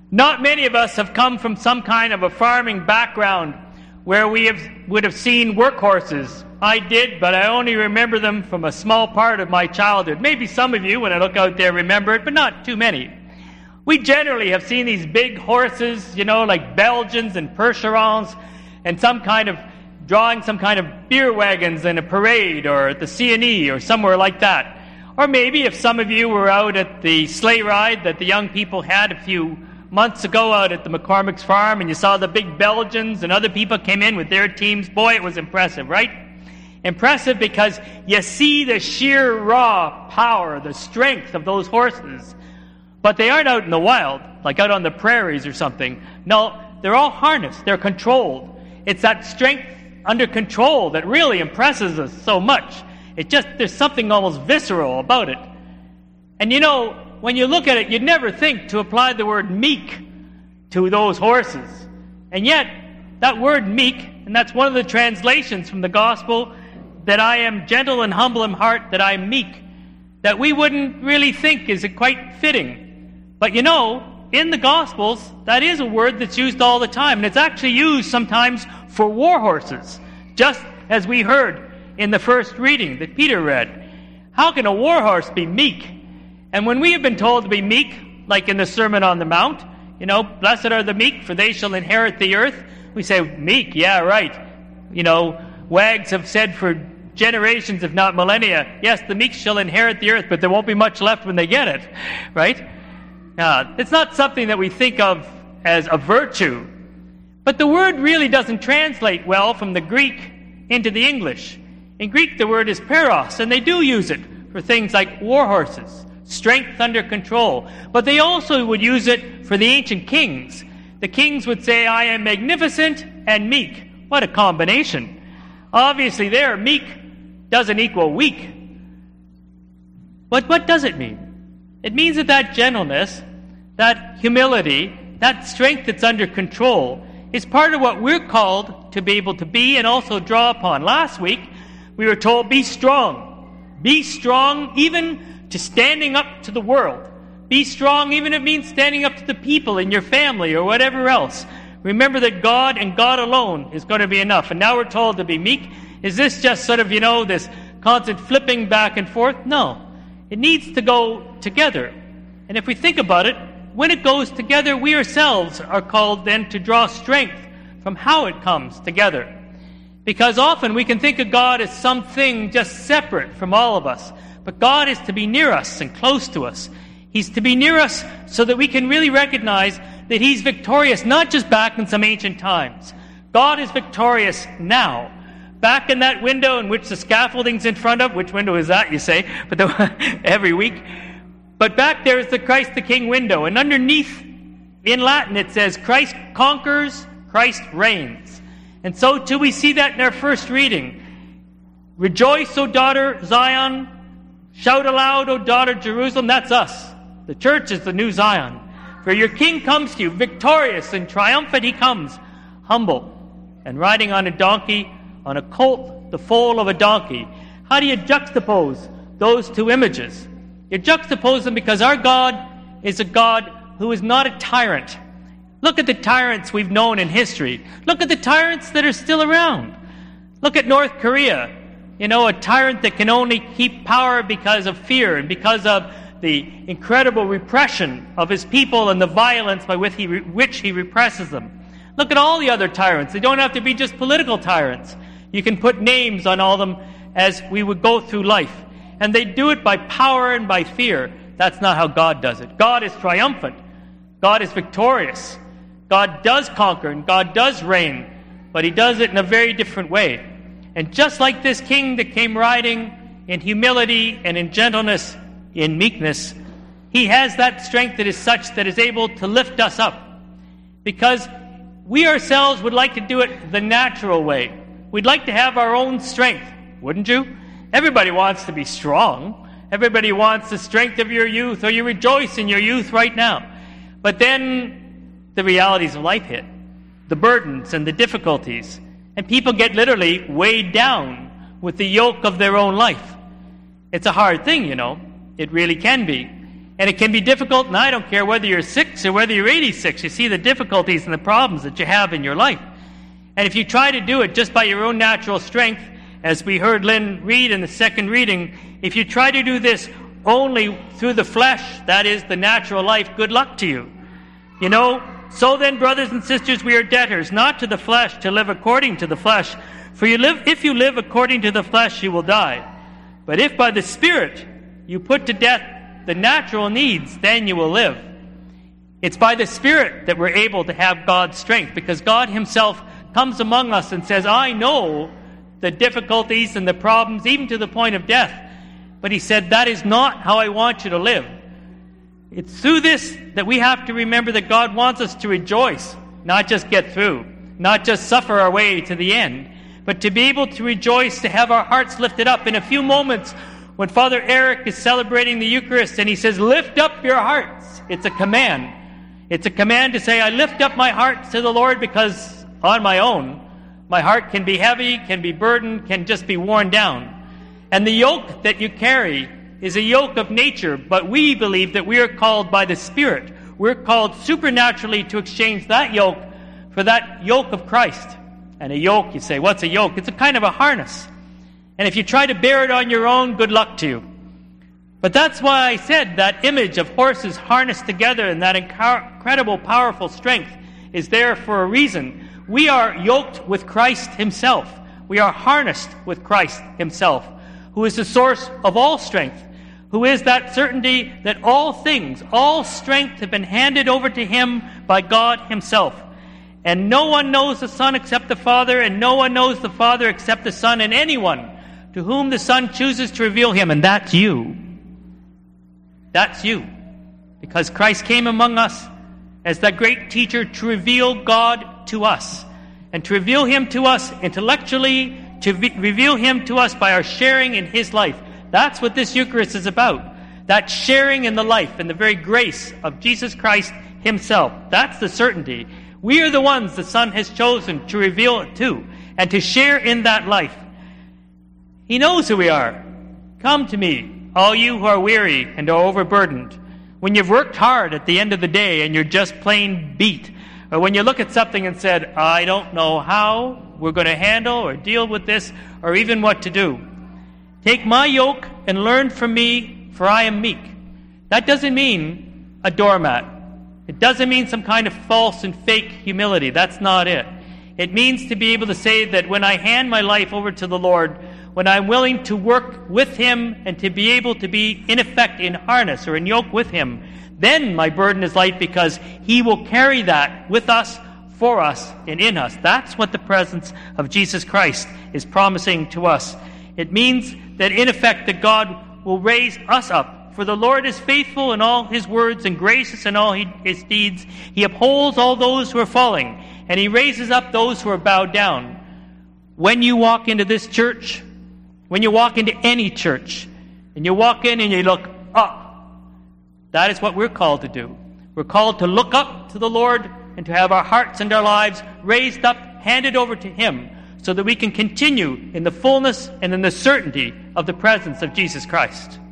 Not many of us have come from some kind of a farming background where we would have seen workhorses. I did, but I only remember them from a small part of my childhood. Maybe some of you, when I look out there, remember it, but not too many. We generally have seen these big horses, like Belgians and Percherons, and drawing some kind of beer wagons in a parade or at the CNE or somewhere like that. Or maybe if some of you were out at the sleigh ride that the young people had a few months ago out at the McCormick's farm, and you saw the big Belgians and other people came in with their teams. Boy, it was impressive, right? Impressive because you see the sheer raw power, the strength of those horses. But they aren't out in the wild, like out on the prairies or something. No, they're all harnessed. They're controlled. It's that strength under control that really impresses us so much. There's something almost visceral about it. And when you look at it, you'd never think to apply the word meek to those horses. And yet, that word meek, and that's one of the translations from the gospel, that I am gentle and humble in heart, that I am meek, that we wouldn't really think is quite fitting. But in the Gospels, that is a word that's used all the time, and it's actually used sometimes for war horses, just as we heard in the first reading that Peter read. How can a war horse be meek? And when we have been told to be meek, like in the Sermon on the Mount, blessed are the meek, for they shall inherit the earth, we say, meek, yeah, right. Wags have said for generations, if not millennia, yes, the meek shall inherit the earth, but there won't be much left when they get it, right? It's not something that we think of as a virtue. But the word really doesn't translate well from the Greek into the English. In Greek, the word is peros, and they do use it for things like war horses, strength under control. But they also would use it for the ancient kings. The kings would say, I am magnificent and meek. What a combination. Obviously there, meek doesn't equal weak. But what does it mean? It means that gentleness, that humility, that strength that's under control is part of what we're called to be able to be and also draw upon. Last week, we were told, be strong. Be strong even to standing up to the world. Be strong even if it means standing up to the people in your family or whatever else. Remember that God and God alone is going to be enough. And now we're told to be meek. Is this just sort of, this constant flipping back and forth? No. It needs to go together. And if we think about it, when it goes together, we ourselves are called then to draw strength from how it comes together. Because often we can think of God as something just separate from all of us. But God is to be near us and close to us. He's to be near us so that we can really recognize that He's victorious, not just back in some ancient times. God is victorious now. Back in that window in which the scaffolding's in front of, which window is that, you say, but every week. But back there is the Christ the King window, and underneath, in Latin, it says, Christ conquers, Christ reigns. And so too we see that in our first reading. Rejoice, O daughter Zion, shout aloud, O daughter Jerusalem. That's us. The church is the new Zion. For your King comes to you, victorious and triumphant He comes, humble, and riding on a donkey, on a colt, the foal of a donkey. How do you juxtapose those two images? You juxtapose them because our God is a God who is not a tyrant. Look at the tyrants we've known in history. Look at the tyrants that are still around. Look at North Korea. A tyrant that can only keep power because of fear and because of the incredible repression of his people and the violence by which he represses them. Look at all the other tyrants. They don't have to be just political tyrants. You can put names on all of them as we would go through life. And they do it by power and by fear. That's not how God does it. God is triumphant. God is victorious. God does conquer and God does reign. But He does it in a very different way. And just like this king that came riding in humility and in gentleness, in meekness, He has that strength that is such that is able to lift us up. Because we ourselves would like to do it the natural way. We'd like to have our own strength, wouldn't you? Everybody wants to be strong. Everybody wants the strength of your youth, or you rejoice in your youth right now. But then the realities of life hit, the burdens and the difficulties, and people get literally weighed down with the yoke of their own life. It's a hard thing, It really can be. And it can be difficult, and I don't care whether you're 6 or whether you're 86. You see the difficulties and the problems that you have in your life. And if you try to do it just by your own natural strength, as we heard Lynn read in the second reading, if you try to do this only through the flesh, that is the natural life, good luck to you. You know, so then, brothers and sisters, we are debtors, not to the flesh, to live according to the flesh. For if you live according to the flesh, you will die. But if by the Spirit you put to death the natural needs, then you will live. It's by the Spirit that we're able to have God's strength, because God himself comes among us and says, I know the difficulties and the problems, even to the point of death. But he said, that is not how I want you to live. It's through this that we have to remember that God wants us to rejoice, not just get through, not just suffer our way to the end, but to be able to rejoice, to have our hearts lifted up. In a few moments, when Father Eric is celebrating the Eucharist and he says, lift up your hearts, it's a command. It's a command to say, I lift up my heart to the Lord, because on my own, my heart can be heavy, can be burdened, can just be worn down. And the yoke that you carry is a yoke of nature, but we believe that we are called by the Spirit. We're called supernaturally to exchange that yoke for that yoke of Christ. And a yoke, you say, what's a yoke? It's a kind of a harness. And if you try to bear it on your own, good luck to you. But that's why I said that image of horses harnessed together and that incredible, powerful strength is there for a reason. We are yoked with Christ himself. We are harnessed with Christ himself, who is the source of all strength, who is that certainty that all things, all strength have been handed over to him by God himself. And no one knows the Son except the Father, and no one knows the Father except the Son, and anyone to whom the Son chooses to reveal him. And that's you. That's you. Because Christ came among us as that great teacher to reveal God to us, and to reveal him to us intellectually, to reveal him to us by our sharing in his life. That's what this Eucharist is about. That sharing in the life and the very grace of Jesus Christ himself. That's the certainty. We are the ones the Son has chosen to reveal it to, and to share in that life. He knows who we are. Come to me, all you who are weary and are overburdened. When you've worked hard at the end of the day and you're just plain beat, or when you look at something and said, I don't know how we're going to handle or deal with this, or even what to do. Take my yoke and learn from me, for I am meek. That doesn't mean a doormat. It doesn't mean some kind of false and fake humility. That's not it. It means to be able to say that when I hand my life over to the Lord, when I'm willing to work with him and to be able to be, in effect, in harness or in yoke with him, then my burden is light, because he will carry that with us, for us, and in us. That's what the presence of Jesus Christ is promising to us. It means that, in effect, that God will raise us up. For the Lord is faithful in all his words and gracious in all his deeds. He upholds all those who are falling, and he raises up those who are bowed down. When you walk into this church, when you walk into any church, and you walk in and you look up, that is what we're called to do. We're called to look up to the Lord and to have our hearts and our lives raised up, handed over to him, so that we can continue in the fullness and in the certainty of the presence of Jesus Christ.